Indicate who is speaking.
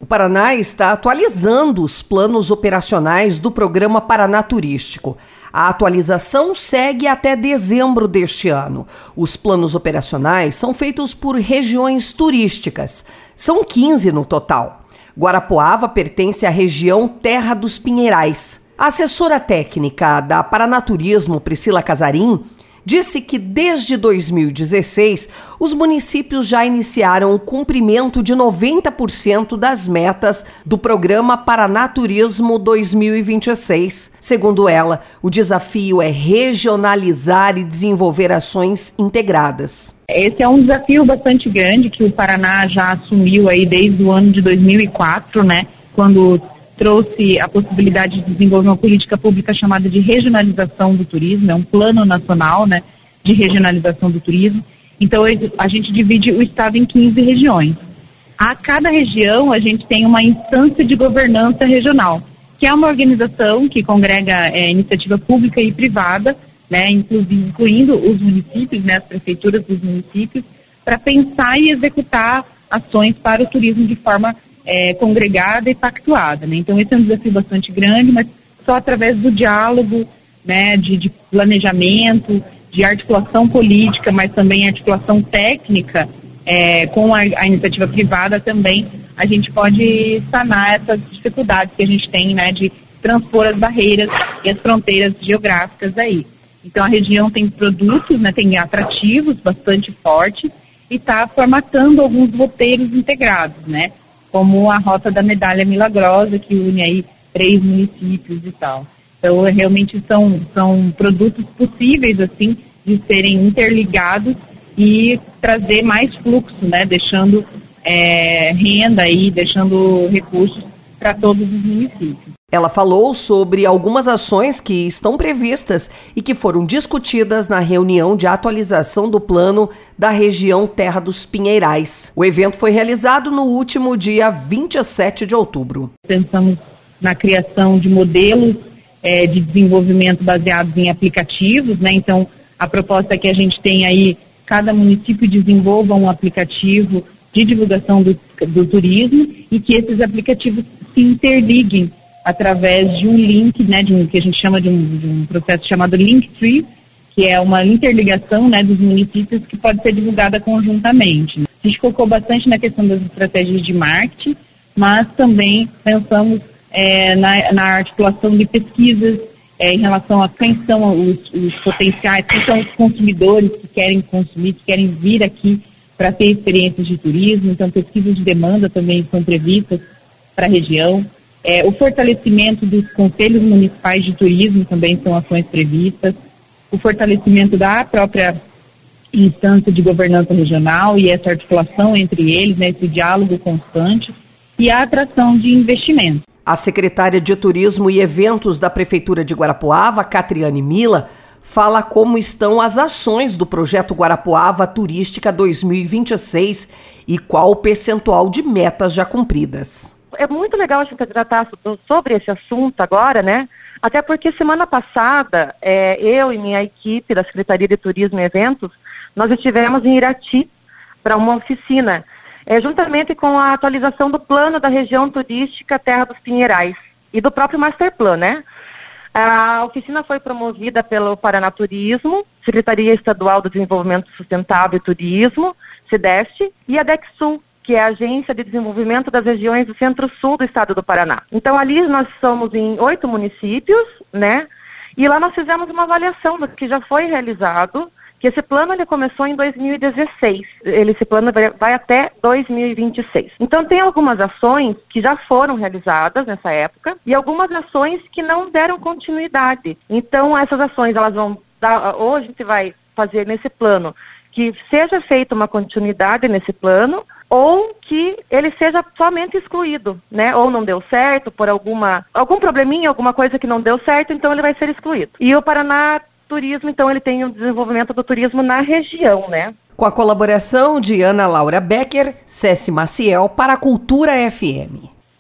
Speaker 1: Paraná está atualizando os planos operacionais do Programa Paraná Turístico. A atualização segue até dezembro deste ano. Os planos operacionais são feitos por regiões turísticas. São 15 no total. Guarapuava pertence à região Terra dos Pinheirais. A assessora técnica da Paraná Turismo, Priscila Casarim, disse que desde 2016 os municípios já iniciaram o cumprimento de 90% das metas do Programa Paraná Turismo 2026. Segundo ela, o desafio é regionalizar e desenvolver ações integradas.
Speaker 2: Esse é um desafio bastante grande que o Paraná já assumiu aí desde o ano de 2004, né, quando trouxe a possibilidade de desenvolver uma política pública chamada de regionalização do turismo, é um plano nacional, né, de regionalização do turismo. Então a gente divide o estado em 15 regiões. A cada região a gente tem uma instância de governança regional, que é uma organização que congrega iniciativa pública e privada, né, incluindo os municípios, né, as prefeituras dos municípios, para pensar e executar ações para o turismo de forma congregada e pactuada, né? Então esse é um desafio bastante grande, mas só através do diálogo, né, de planejamento, de articulação política, mas também articulação técnica com a iniciativa privada também, a gente pode sanar essas dificuldades que a gente tem, né, de transpor as barreiras e as fronteiras geográficas aí. Então a região tem produtos, né, tem atrativos bastante fortes e está formatando alguns roteiros integrados, né, como a Rota da Medalha Milagrosa, que une aí 3 municípios e tal. Então, realmente são produtos possíveis, assim, de serem interligados e trazer mais fluxo, né, deixando renda aí, deixando recursos para todos os municípios.
Speaker 1: Ela falou sobre algumas ações que estão previstas e que foram discutidas na reunião de atualização do plano da região Terra dos Pinheirais. O evento foi realizado no último dia 27 de outubro.
Speaker 2: Pensamos na criação de modelos de desenvolvimento baseados em aplicativos, né? Então, a proposta é que a gente tenha aí, cada município desenvolva um aplicativo de divulgação do turismo e que esses aplicativos se interliguem através de um link, né, que a gente chama de um processo chamado Linktree, que é uma interligação, né, dos municípios que pode ser divulgada conjuntamente. A gente focou bastante na questão das estratégias de marketing, mas também pensamos na articulação de pesquisas em relação a quem são os potenciais, quem são os consumidores que querem consumir, que querem vir aqui para ter experiências de turismo. Então, pesquisas de demanda também são previstas para a região. O fortalecimento dos conselhos municipais de turismo também são ações previstas. O fortalecimento da própria instância de governança regional e essa articulação entre eles, né, esse diálogo constante e a atração de investimento.
Speaker 1: A secretária de Turismo e Eventos da Prefeitura de Guarapuava, Catriane Mila, fala como estão as ações do projeto Guarapuava Turística 2026 e qual o percentual de metas já cumpridas.
Speaker 3: É muito legal a gente tratar sobre esse assunto agora, né? Até porque semana passada, eu e minha equipe da Secretaria de Turismo e Eventos, nós estivemos em Irati para uma oficina, juntamente com a atualização do plano da região turística Terra dos Pinheirais e do próprio Masterplan, né? A oficina foi promovida pelo Paraná Turismo, Secretaria Estadual do Desenvolvimento Sustentável e Turismo, SEDEST, e a DECSUL, que é a Agência de Desenvolvimento das Regiões do Centro-Sul do Estado do Paraná. Então, ali nós somos em 8 municípios, né? E lá nós fizemos uma avaliação do que já foi realizado, que esse plano ele começou em 2016. Esse plano vai até 2026. Então, tem algumas ações que já foram realizadas nessa época e algumas ações que não deram continuidade. Então, essas ações, elas vão dar, hoje a gente vai fazer nesse plano que seja feita uma continuidade nesse plano, ou que ele seja somente excluído, né? Ou não deu certo por algum probleminha, alguma coisa que não deu certo, então ele vai ser excluído. E o Paraná Turismo, então, ele tem o desenvolvimento do turismo na região, né?
Speaker 1: Com a colaboração de Ana Laura Becker, Ceci Maciel para a Cultura FM.